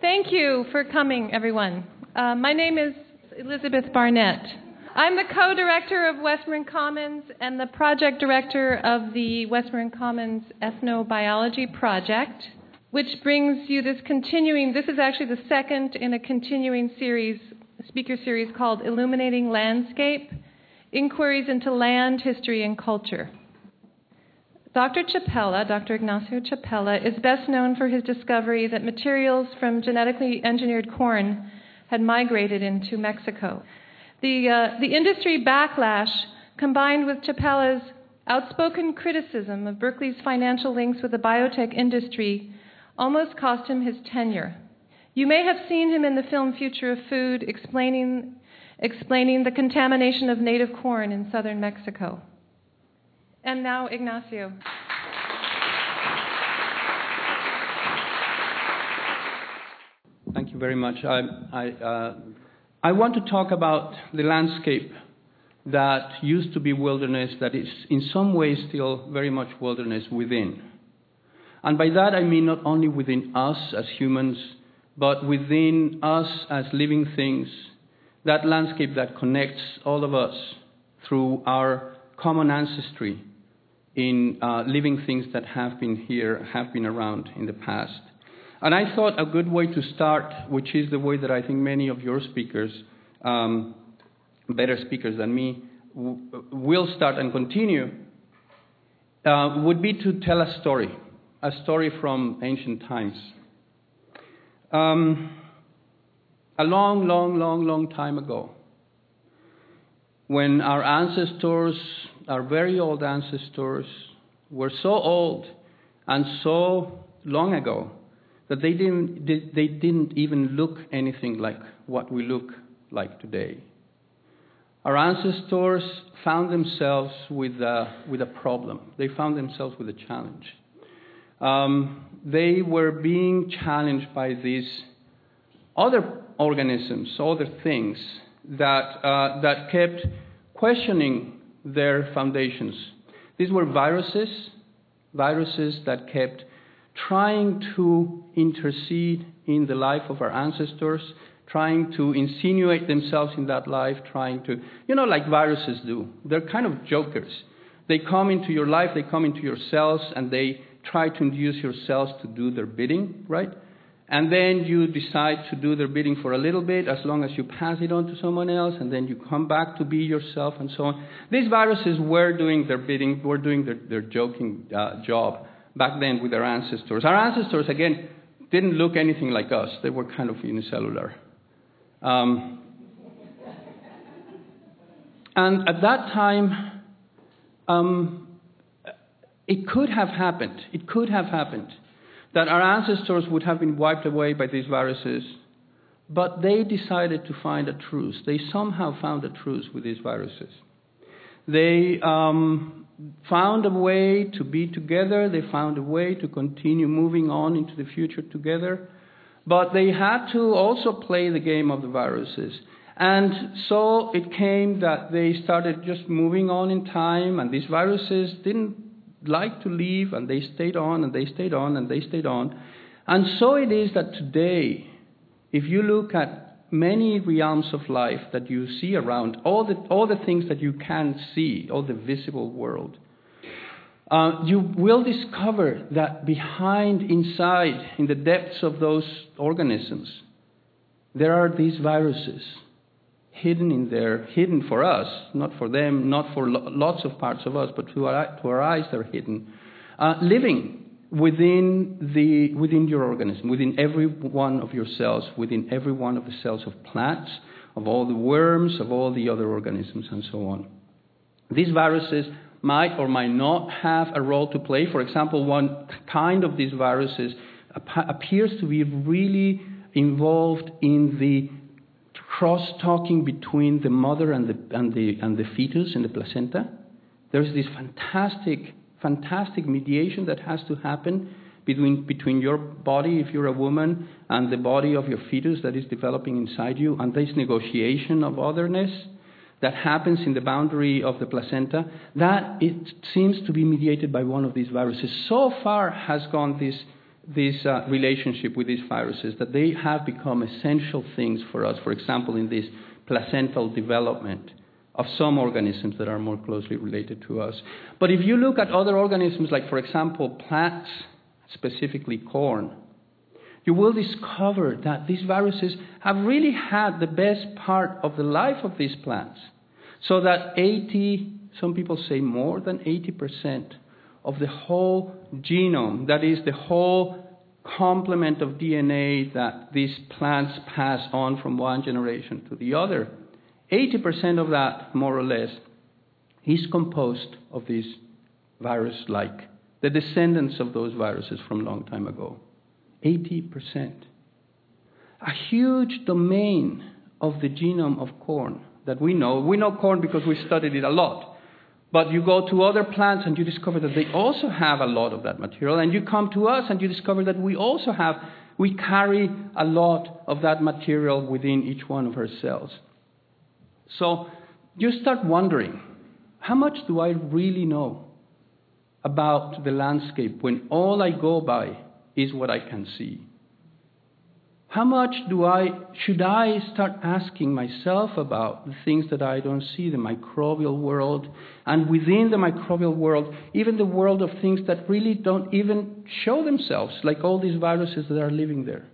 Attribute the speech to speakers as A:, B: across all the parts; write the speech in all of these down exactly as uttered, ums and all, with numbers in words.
A: Thank you for coming, everyone. Uh, my name is Elizabeth Barnett. I'm the co-director of Westmoreland Commons and the project director of the Westmoreland Commons Ethnobiology Project, which brings you this continuing, this is actually the second in a continuing series, speaker series called Illuminating Landscape, Inquiries into Land, History, and Culture. Doctor Chapela, Doctor Ignacio Chapela, is best known for his discovery that materials from genetically engineered corn had migrated into Mexico. The, uh, the industry backlash, combined with Chapela's outspoken criticism of Berkeley's financial links with the biotech industry, almost cost him his tenure. You may have seen him in the film Future of Food explaining, explaining the contamination of native corn in southern Mexico. And now, Ignacio.
B: Thank you very much. I, I, uh, I want to talk about the landscape that used to be wilderness, that is in some ways still very much wilderness within. And by that I mean not only within us as humans, but within us as living things, that landscape that connects all of us through our common ancestry in uh, living things that have been here, have been around in the past. And I thought a good way to start, which is the way that I think many of your speakers, um, better speakers than me, w- will start and continue, uh, would be to tell a story, a story from ancient times. Um, a long, long, long, long time ago, when our ancestors, our very old ancestors, were so old and so long ago, that they didn't, they didn't even look anything like what we look like today. Our ancestors found themselves with a, with a problem. They found themselves with a challenge. Um, they were being challenged by these other organisms, other things that, uh, that kept questioning their foundations. These were viruses, viruses that kept trying to intercede in the life of our ancestors, trying to insinuate themselves in that life, trying to, you know, like viruses do. They're kind of jokers. They come into your life, they come into your cells, and they try to induce your cells to do their bidding, right? And then you decide to do their bidding for a little bit, as long as you pass it on to someone else, and then you come back to be yourself, and so on. These viruses were doing their bidding, were doing their, their joking uh, job back then with our ancestors. Our ancestors, again, didn't look anything like us. They were kind of unicellular. Um, and at that time, um, it could have happened, it could have happened that our ancestors would have been wiped away by these viruses, but they decided to find a truce. They somehow found a truce with these viruses. They um, found a way to be together. They found a way to continue moving on into the future together. But they had to also play the game of the viruses. And so it came that they started just moving on in time, and these viruses didn't like to leave, and they stayed on, and they stayed on, and they stayed on. And so it is that today, if you look at many realms of life that you see around, all the, all the things that you can see, all the visible world, uh, you will discover that behind, inside, in the depths of those organisms, there are these viruses hidden in there, hidden for us, not for them, not for lo- lots of parts of us, but to our, to our eyes they're hidden, uh, living within the within your organism, within every one of your cells, within every one of the cells of plants, of all the worms, of all the other organisms, and so on. These viruses might or might not have a role to play. For example, one kind of these viruses ap- appears to be really involved in the cross-talking between the mother and the and the and the fetus in the placenta. There's this fantastic, fantastic mediation that has to happen between between your body, if you're a woman, and the body of your fetus that is developing inside you, and this negotiation of otherness that happens in the boundary of the placenta, that it seems to be mediated by one of these viruses. So far has gone this this uh, relationship with these viruses, that they have become essential things for us, for example, in this placental development of some organisms that are more closely related to us. But if you look at other organisms, like, for example, plants, specifically corn, you will discover that these viruses have really had the best part of the life of these plants. So that eighty, some people say more than eighty percent of the whole genome, that is the whole complement of D N A that these plants pass on from one generation to the other, eighty percent of that, more or less, is composed of these virus-like, the descendants of those viruses from a long time ago. eighty percent. A huge domain of the genome of corn that we know. We know corn because we studied it a lot. But you go to other plants and you discover that they also have a lot of that material. And you come to us and you discover that we also have, we carry a lot of that material within each one of our cells. So you start wondering, how much do I really know about the landscape when all I go by is what I can see? How much do I, should I start asking myself about the things that I don't see, the microbial world, and within the microbial world, even the world of things that really don't even show themselves, like all these viruses that are living there?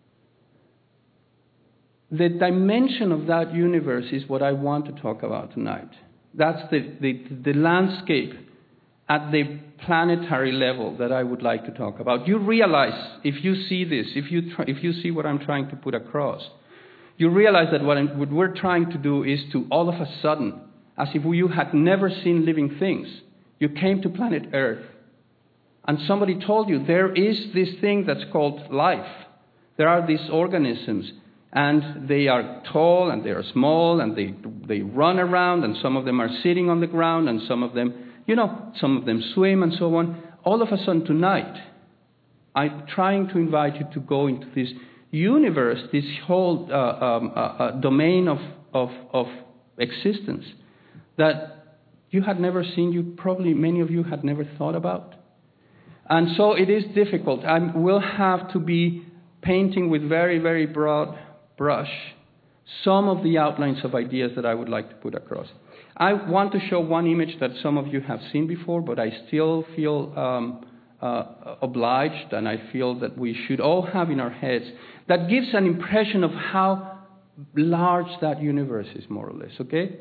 B: The dimension of that universe is what I want to talk about tonight. That's the, the, the landscape at the planetary level that I would like to talk about. You realize, if you see this, if you try, if you see what I'm trying to put across, you realize that what, I'm, what we're trying to do is to all of a sudden, as if you had never seen living things, you came to planet Earth, and somebody told you there is this thing that's called life. There are these organisms, and they are tall, and they are small, and they they run around, and some of them are sitting on the ground, and some of them, you know, some of them swim and so on. All of a sudden tonight, I'm trying to invite you to go into this universe, this whole uh, um, uh, uh, domain of, of, of existence that you had never seen, you probably, many of you had never thought about. And so it is difficult. I will have to be painting with very, very broad brush some of the outlines of ideas that I would like to put across. I want to show one image that some of you have seen before, but I still feel um, uh, obliged, and I feel that we should all have in our heads, that gives an impression of how large that universe is, more or less, okay?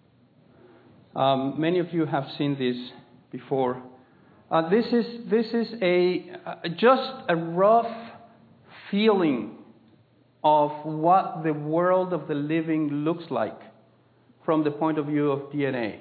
B: Um, many of you have seen this before. Uh, this is, this is a, uh, just a rough feeling of what the world of the living looks like from the point of view of D N A.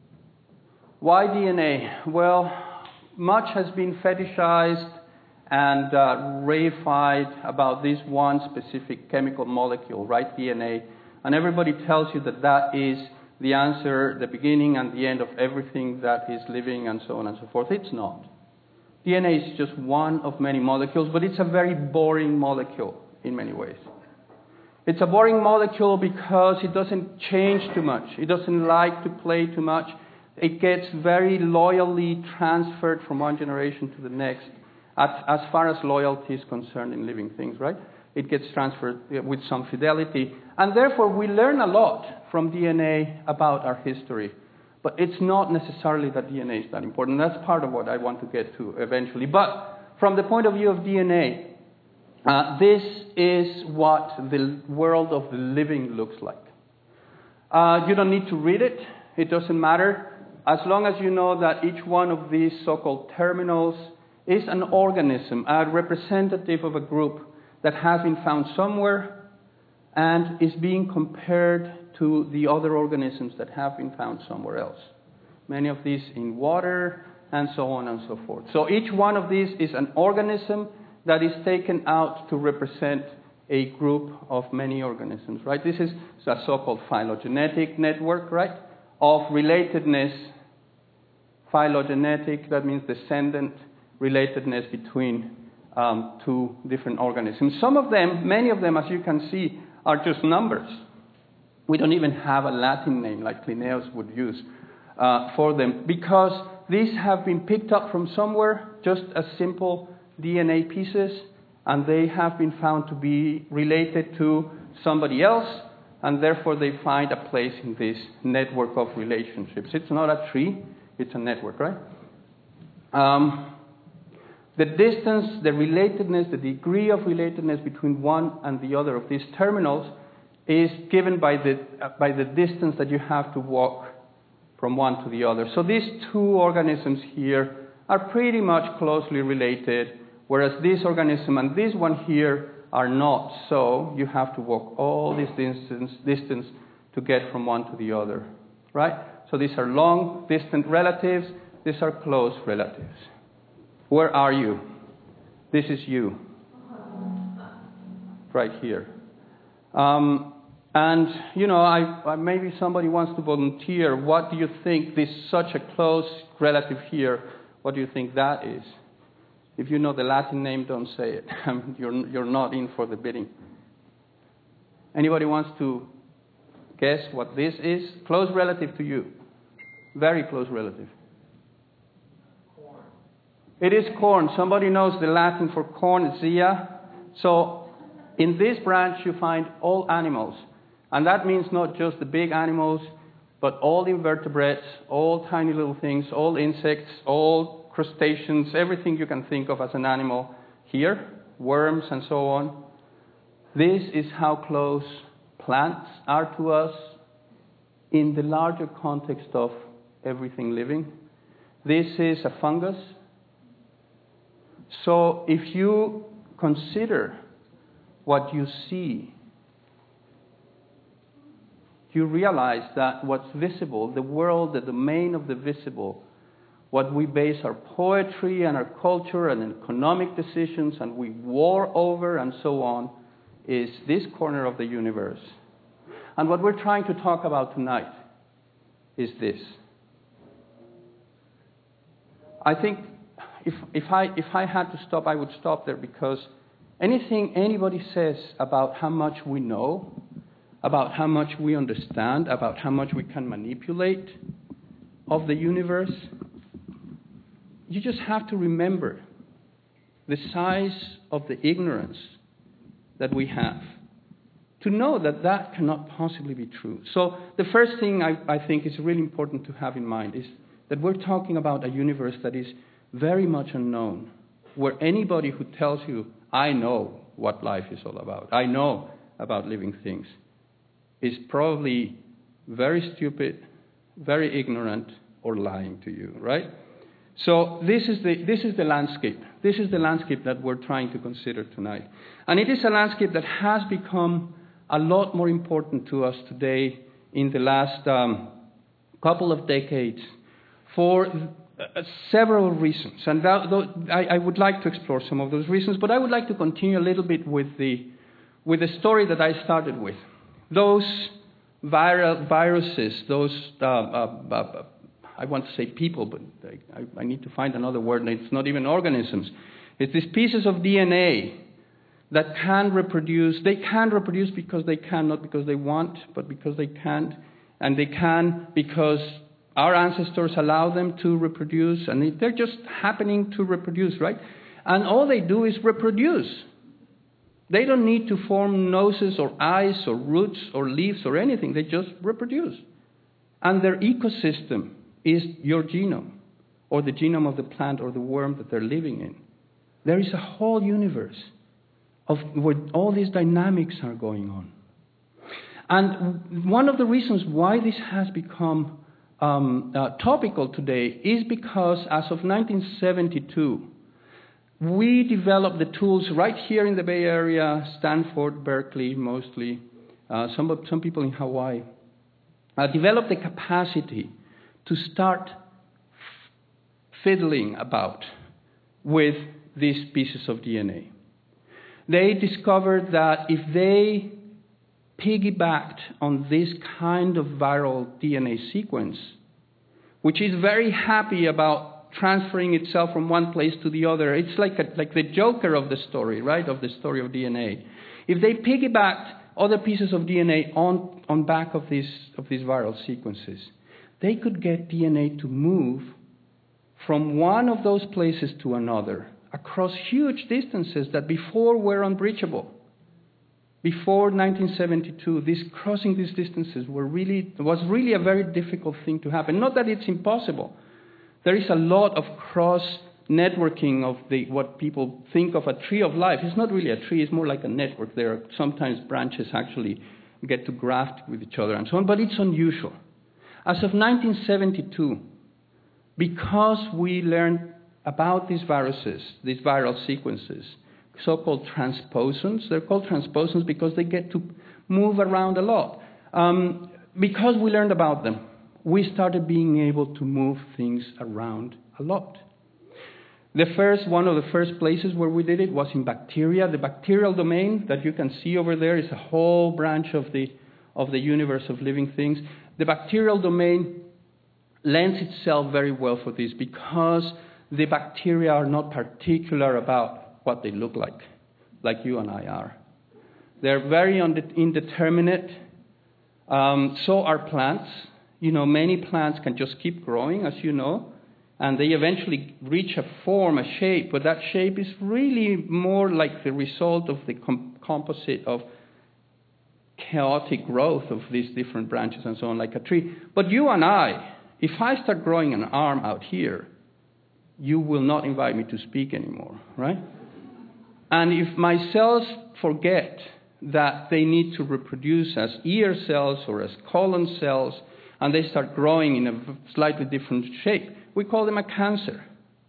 B: Why D N A? Well, much has been fetishized and uh, reified about this one specific chemical molecule, right, D N A, and everybody tells you that that is the answer, the beginning and the end of everything that is living, and so on and so forth. It's not. D N A is just one of many molecules, but it's a very boring molecule in many ways. It's a boring molecule because it doesn't change too much. It doesn't like to play too much. It gets very loyally transferred from one generation to the next, at, as far as loyalty is concerned in living things, right? It gets transferred with some fidelity. And therefore, we learn a lot from D N A about our history. But it's not necessarily that D N A is that important. That's part of what I want to get to eventually. But from the point of view of D N A, Uh, this is what the world of the living looks like. Uh, you don't need to read it. It doesn't matter. As long as you know that each one of these so-called terminals is an organism, a representative of a group that has been found somewhere and is being compared to the other organisms that have been found somewhere else. Many of these in water, and so on and so forth. So each one of these is an organism that is taken out to represent a group of many organisms, right? This is a so-called phylogenetic network, right, of relatedness. Phylogenetic, that means descendant relatedness between um, two different organisms. Some of them, many of them, as you can see, are just numbers. We don't even have a Latin name like Linnaeus would use uh, for them, because these have been picked up from somewhere, just as simple D N A pieces, and they have been found to be related to somebody else, and therefore they find a place in this network of relationships. It's not a tree, it's a network, right? Um, the distance, the relatedness, the degree of relatedness between one and the other of these terminals is given by the, uh, by the distance that you have to walk from one to the other. So these two organisms here are pretty much closely related, whereas this organism and this one here are not. So you have to walk all this distance, distance to get from one to the other, right? So these are long, distant relatives. These are close relatives. Where are you? This is you, right here. Um, and, you know, I, I, maybe somebody wants to volunteer. What do you think this such a close relative here, what do you think that is? If you know the Latin name, don't say it. you're, you're not in for the bidding. Anybody wants to guess what this is? Close relative to you. Very close relative. Corn. It is corn. Somebody knows the Latin for corn, zea. So in this branch you find all animals. And that means not just the big animals, but all invertebrates, all tiny little things, all insects, all crustaceans, everything you can think of as an animal here, worms and so on. This is how close plants are to us in the larger context of everything living. This is a fungus. So if you consider what you see, you realize that what's visible, the world, the domain of the visible, what we base our poetry and our culture and economic decisions and we war over and so on, is this corner of the universe. And what we're trying to talk about tonight is this. I think if, if, I, if I had to stop, I would stop there, because anything anybody says about how much we know, about how much we understand, about how much we can manipulate of the universe, you just have to remember the size of the ignorance that we have to know that that cannot possibly be true. So the first thing I, I think is really important to have in mind is that we're talking about a universe that is very much unknown, where anybody who tells you, I know what life is all about, I know about living things, is probably very stupid, very ignorant, or lying to you, right? So this is the this is the landscape. This is the landscape that we're trying to consider tonight. And it is a landscape that has become a lot more important to us today in the last um, couple of decades for uh, several reasons. And that, I, I would like to explore some of those reasons, but I would like to continue a little bit with the with the story that I started with. Those viral viruses, those, uh, uh, uh, I want to say people, but I, I need to find another word, and it's not even organisms. It's these pieces of D N A that can reproduce. They can reproduce because they can, not because they want, but because they can't. And they can because our ancestors allow them to reproduce, and they're just happening to reproduce, right? And all they do is reproduce. They don't need to form noses or eyes or roots or leaves or anything. They just reproduce. And their ecosystem is your genome, or the genome of the plant or the worm that they're living in. There is a whole universe of where all these dynamics are going on. And one of the reasons why this has become um, uh, topical today is because as of nineteen seventy-two, we developed the tools right here in the Bay Area, Stanford, Berkeley mostly, uh, some, some people in Hawaii, uh, developed the capacity to start f- fiddling about with these pieces of D N A. They discovered that if they piggybacked on this kind of viral D N A sequence, which is very happy about transferring itself from one place to the other. It's like a, like the joker of the story, right, of the story of D N A. If they piggybacked other pieces of D N A on, on back of these, of these viral sequences, they could get D N A to move from one of those places to another across huge distances that before were unbreachable. Before nineteen seventy-two, this crossing these distances were really was really a very difficult thing to happen. Not that it's impossible. There is a lot of cross networking of the what people think of a tree of life. It's not really a tree, it's more like a network. There are sometimes branches actually get to graft with each other and so on, but it's unusual. As of nineteen seventy-two, because we learned about these viruses, these viral sequences, so-called transposons. They're called transposons because they get to move around a lot. Um, because we learned about them, we started being able to move things around a lot. The first, one of the first places where we did it was in bacteria. The bacterial domain that you can see over there is a whole branch of the, of the universe of living things. The bacterial domain lends itself very well for this because the bacteria are not particular about what they look like, like you and I are. They're very indeterminate. Um, so are plants. You know, many plants can just keep growing, as you know, and they eventually reach a form, a shape, but that shape is really more like the result of the com- composite of chaotic growth of these different branches and so on, like a tree. But you and I, if I start growing an arm out here, you will not invite me to speak anymore, right? And if my cells forget that they need to reproduce as ear cells or as colon cells, and they start growing in a slightly different shape, we call them a cancer.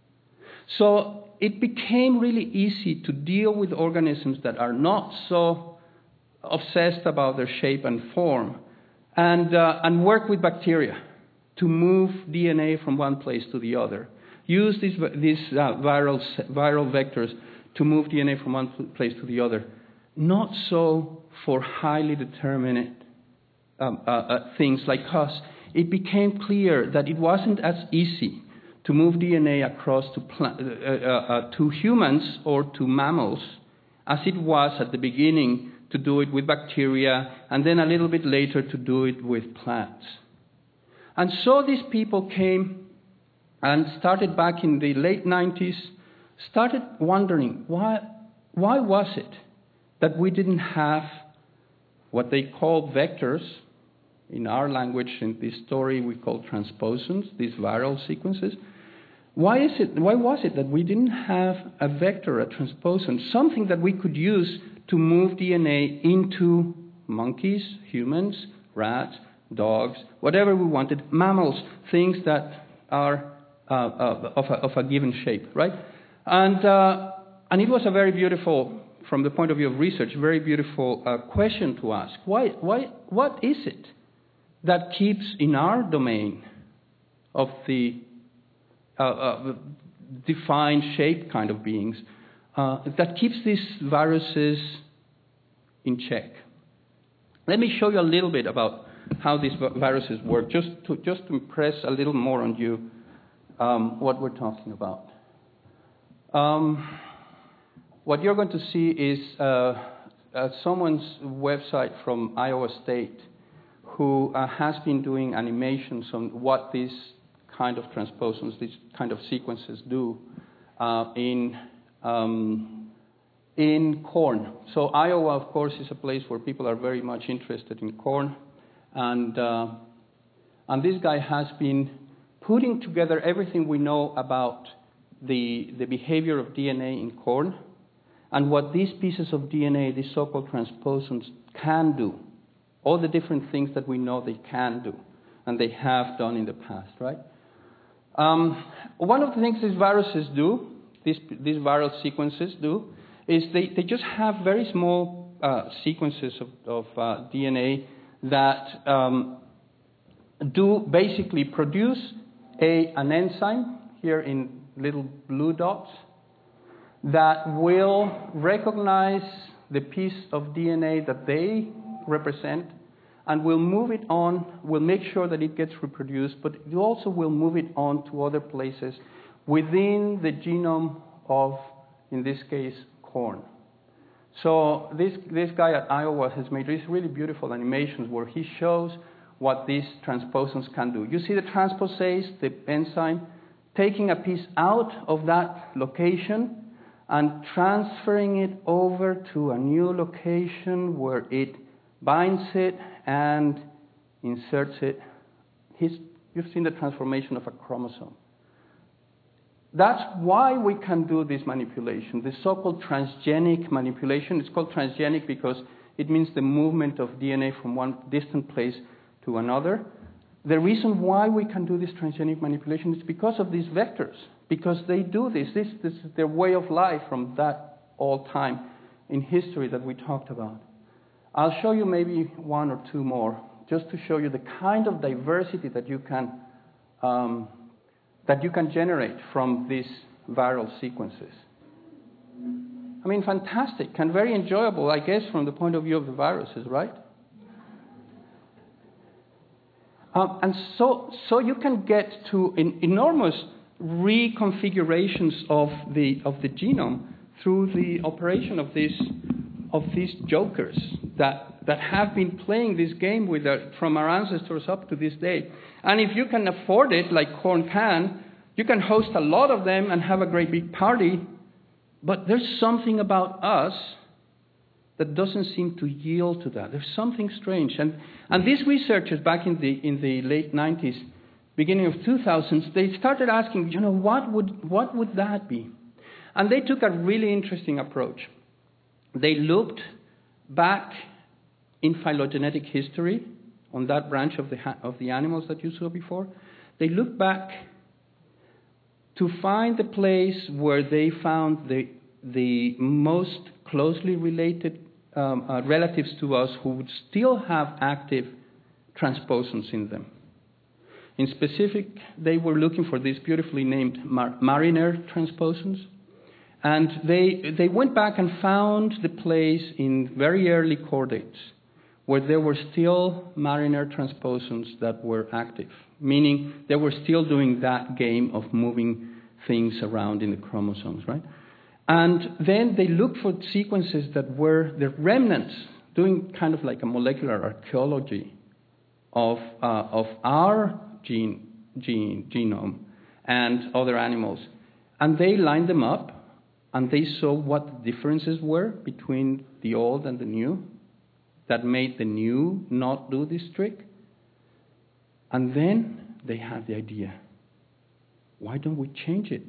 B: So it became really easy to deal with organisms that are not so obsessed about their shape and form, and, uh, and work with bacteria to move D N A from one place to the other. Use these, these uh, viral, viral vectors to move D N A from one place to the other. Not so for highly determinate um, uh, uh, things like us. It became clear that it wasn't as easy to move D N A across to, pla- uh, uh, uh, to humans or to mammals as it was at the beginning to do it with bacteria, and then a little bit later to do it with plants. And so these people came and started back in the late nineties, started wondering, why, why was it that we didn't have what they call vectors? In our language, in this story, we call transposons, these viral sequences. Why is it? Why was it that we didn't have a vector, a transposon, something that we could use to move D N A into monkeys, humans, rats, dogs, whatever we wanted, mammals, things that are uh, uh, of, a, of a given shape, right? And uh, and it was a very beautiful, from the point of view of research, very beautiful uh, question to ask. Why? Why? What is it that keeps in our domain of the uh, uh, defined shape kind of beings, uh, that keeps these viruses in check? Let me show you a little bit about how these viruses work, just to just to impress a little more on you um, what we're talking about. Um, what you're going to see is uh, uh, someone's website from Iowa State who uh, has been doing animations on what these kind of transposons, these kind of sequences do uh, in um, in corn. So Iowa, of course, is a place where people are very much interested in corn, and uh, and this guy has been putting together everything we know about the the behavior of D N A in corn, and what these pieces of D N A, these so-called transposons, can do. All the different things that we know they can do, and they have done in the past, right? Um, one of the things these viruses do, these, these viral sequences do, is they, they just have very small uh, sequences of, of uh, D N A that um, do basically produce a, an enzyme, here in little blue dots, that will recognize the piece of D N A that they represent, and will move it on, will make sure that it gets reproduced, but it also will move it on to other places within the genome of, in this case, corn. So this, this guy at Iowa has made these really beautiful animations where he shows what these transposons can do. You see the transposase, the enzyme, taking a piece out of that location and transferring it over to a new location where it binds it and inserts it. His, you've seen the transformation of a chromosome. That's why we can do this manipulation, the so-called transgenic manipulation. It's called transgenic because it means the movement of D N A from one distant place to another. The reason why we can do this transgenic manipulation is because of these vectors, because they do this. This, this is their way of life from that old time in history that we talked about. I'll show you maybe one or two more, just to show you the kind of diversity that you can um, that you can generate from these viral sequences. I mean, fantastic and very enjoyable, I guess, from the point of view of the viruses, right? Um, and so, so you can get to in, enormous reconfigurations of the of the genome through the operation of these of these jokers that that have been playing this game with our, from our ancestors up to this day. And if you can afford it, like Corn can, you can host a lot of them and have a great big party. But there's something about us that doesn't seem to yield to that. There's something strange. And, and these researchers back in the, in the late nineties, beginning of two thousands, they started asking, you know, what would, what would that be? And they took a really interesting approach. They looked back in phylogenetic history on that branch of the, of the animals that you saw before. They looked back to find the place where they found the, the most closely related um, uh, relatives to us who would still have active transposons in them. In specific, they were looking for these beautifully named mar- Mariner transposons. And they, they went back and found the place in very early chordates where there were still Mariner transposons that were active, meaning they were still doing that game of moving things around in the chromosomes, right? And then they looked for sequences that were the remnants, doing kind of like a molecular archaeology of, uh, of our gene, gene, genome and other animals. And they lined them up, and they saw what the differences were between the old and the new that made the new not do this trick. And then they had the idea, why don't we change it?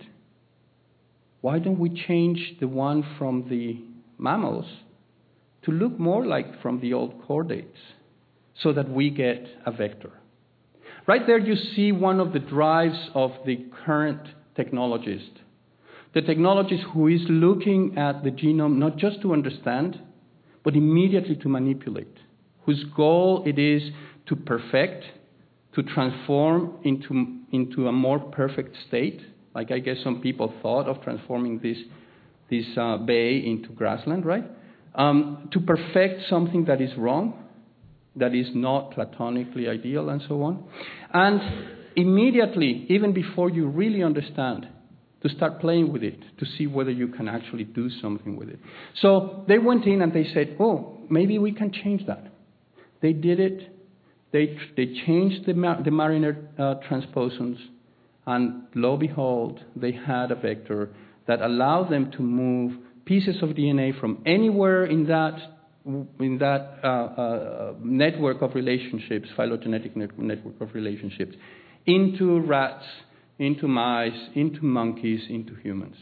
B: Why don't we change the one from the mammals to look more like from the old chordates so that we get a vector? Right there you see one of the drives of the current technologist. The technologist who is looking at the genome not just to understand, but immediately to manipulate, whose goal it is to perfect, to transform into, into a more perfect state, like I guess some people thought of transforming this, this uh, bay into grassland, right? Um, to perfect something that is wrong, that is not platonically ideal, and so on. And immediately, even before you really understand, to start playing with it, to see whether you can actually do something with it. So they went in and they said, oh, maybe we can change that. They did it. They, they changed the, the Mariner uh, transposons, and lo and behold, they had a vector that allowed them to move pieces of D N A from anywhere in that, in that uh, uh, network of relationships, phylogenetic net- network of relationships, into rats, into mice, into monkeys, into humans.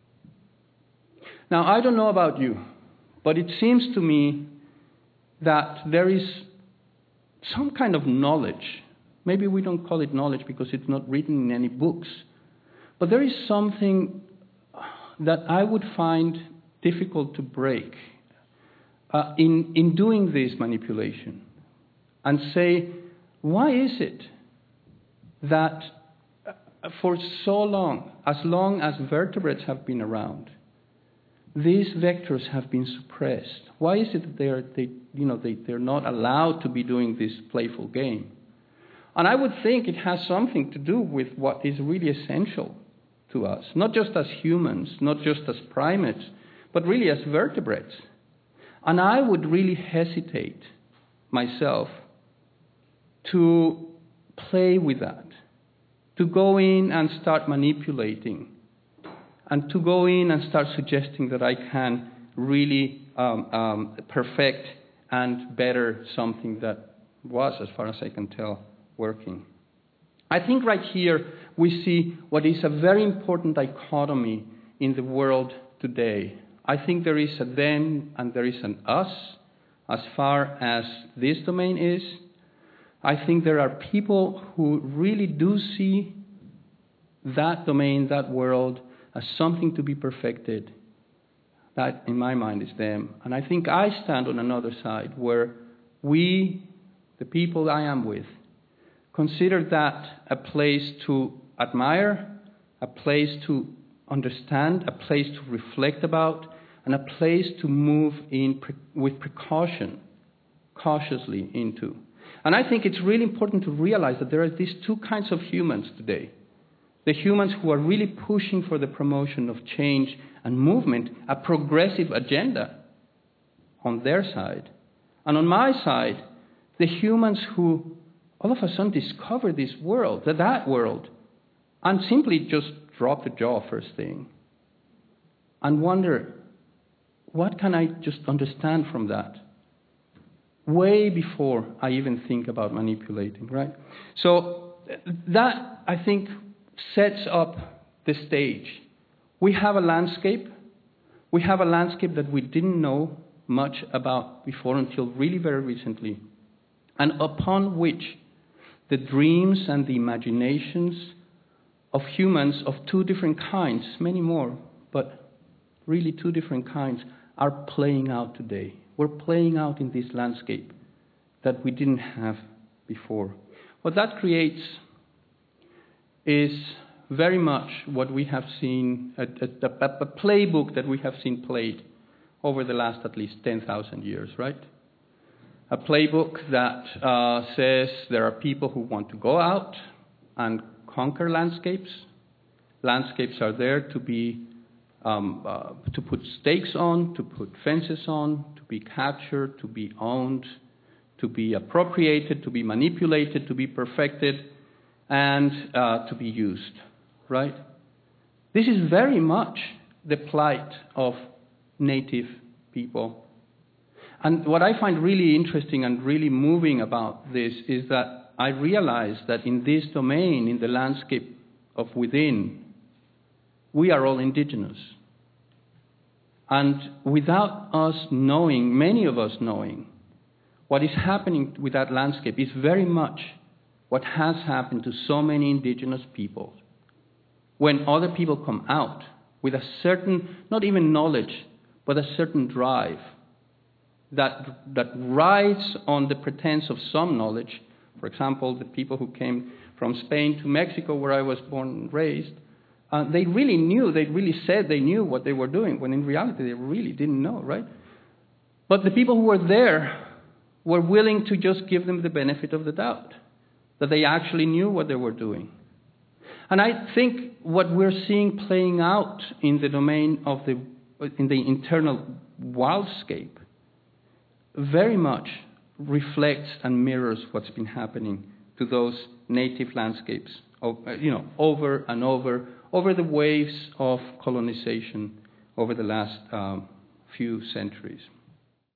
B: Now, I don't know about you, but it seems to me that there is some kind of knowledge. Maybe we don't call it knowledge because it's not written in any books, but there is something that I would find difficult to break uh, in, in doing this manipulation and say, why is it that for so long, as long as vertebrates have been around, these vectors have been suppressed? Why is it that they are, they, you know, they, they're not allowed to be doing this playful game? And I would think it has something to do with what is really essential to us, not just as humans, not just as primates, but really as vertebrates. And I would really hesitate myself to play with that, to go in and start manipulating and to go in and start suggesting that I can really um, um, perfect and better something that was, as far as I can tell, working. I think right here we see what is a very important dichotomy in the world today. I think there is a them and there is an us as far as this domain is. I think there are people who really do see that domain, that world, as something to be perfected. That, in my mind, is them. And I think I stand on another side where we, the people I am with, consider that a place to admire, a place to understand, a place to reflect about, and a place to move in pre- with precaution, cautiously into. And I think it's really important to realize that there are these two kinds of humans today. The humans who are really pushing for the promotion of change and movement, a progressive agenda on their side. And on my side, the humans who all of a sudden discover this world, that, that world, and simply just drop the jaw first thing and wonder, what can I just understand from that? Way before I even think about manipulating, right? So that, I think, sets up the stage. We have a landscape. We have a landscape that we didn't know much about before until really very recently, and upon which the dreams and the imaginations of humans of two different kinds, many more, but really two different kinds, are playing out today. We're playing out in this landscape that we didn't have before. What that creates is very much what we have seen, a, a, a playbook that we have seen played over the last at least ten thousand years, right? A playbook that uh, says there are people who want to go out and conquer landscapes. Landscapes are there to be um, uh, to put stakes on, to put fences on, to be captured, to be owned, to be appropriated, to be manipulated, to be perfected, and uh, to be used, right? This is very much the plight of native people. And what I find really interesting and really moving about this is that I realize that in this domain, in the landscape of within, we are all indigenous. And without us knowing, many of us knowing, what is happening with that landscape is very much what has happened to so many indigenous people. When other people come out with a certain, not even knowledge, but a certain drive that, that rides on the pretense of some knowledge. For example, the people who came from Spain to Mexico, where I was born and raised, uh, they really knew, they really said they knew what they were doing, when in reality they really didn't know, right? But the people who were there were willing to just give them the benefit of the doubt, that they actually knew what they were doing. And I think what we're seeing playing out in the domain of the, in the internal wildscape very much reflects and mirrors what's been happening to those native landscapes, you know, over and over, over the waves of colonization over the last um, few centuries.